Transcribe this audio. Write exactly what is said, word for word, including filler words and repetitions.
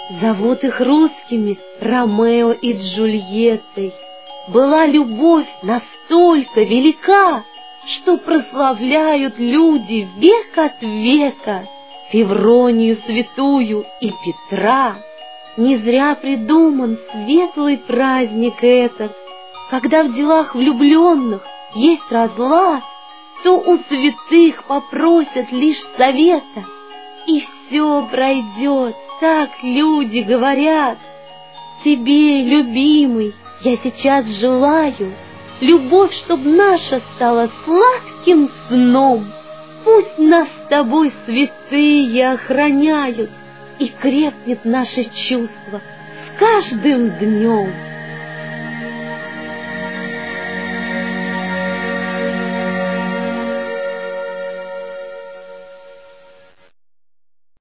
Зовут их русскими Ромео и Джульеттой. Была любовь настолько велика, что прославляют люди век от века Февронию святую и Петра. Не зря придуман светлый праздник этот. Когда в делах влюбленных есть разлад, то у святых попросят лишь совета, и все пройдет, так люди говорят. Тебе, любимый, я сейчас желаю, любовь, чтоб наша стала сладким сном. Пусть нас с тобой святые охраняют, и крепнет наше чувство с каждым днем.